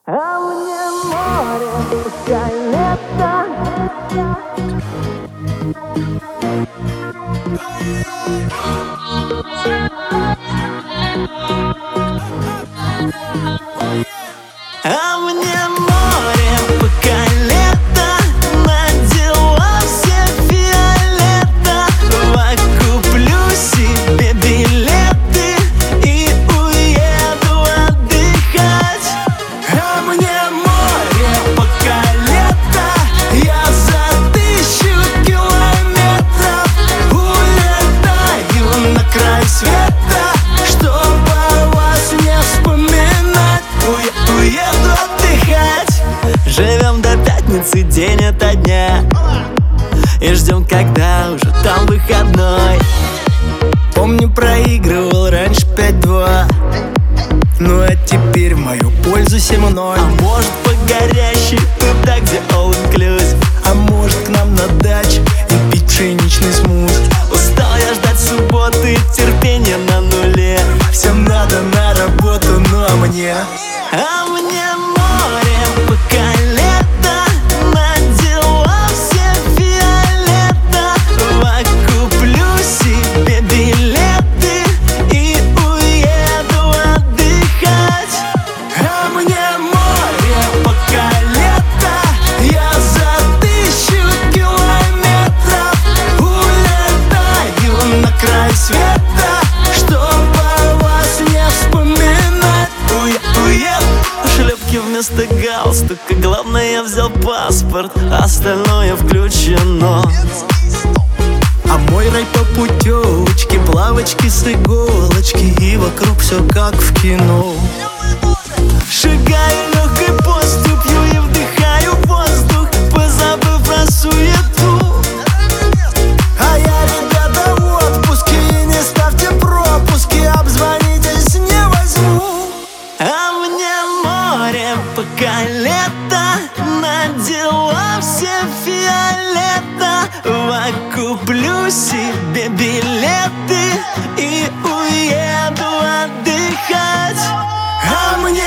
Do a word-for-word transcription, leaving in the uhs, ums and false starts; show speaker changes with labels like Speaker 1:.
Speaker 1: А мне море, пускай лето. А мне море, пока лето, на дела все фиолета. Куплю себе билеты и уеду отдыхать. А мне море, пока лето, я за тысячу километров улетаю на край света, чтобы вас не вспоминать. Уеду отдыхать. Живем до пятницы день ото дня и ждем, когда уже там выходной. Помню, проигрывал раньше пять-два, ну а теперь в мою пользу семь ноль. А может, по горящей туда, где all inclusive, а может, к нам на дачу и пить пшеничный смузи. Устал я ждать субботы, терпение на нуле. Всем надо на работу, ну а мне А мне море, пока лето, на дела все фиолета. Куплю себе билеты и уеду отдыхать. А мне море, пока лето, я за тысячу километров улетаю на край света, чтобы вас не вспоминать. Уеду. Шлепки вместо галстука, главное, я взял паспорт, остальное включено. А мой рай по путевочке, плавочки с иголочки, и вокруг все как в кино. Шагаю легкой поступью и вдыхаю воздух, позабыв про суету. А я, ребята, в отпуске, и не ставьте пропуски, обзвонитесь, не возьму. А мне море, пока лето, на дела все фиолета. Куплю себе билеты и уеду отдыхать. А мне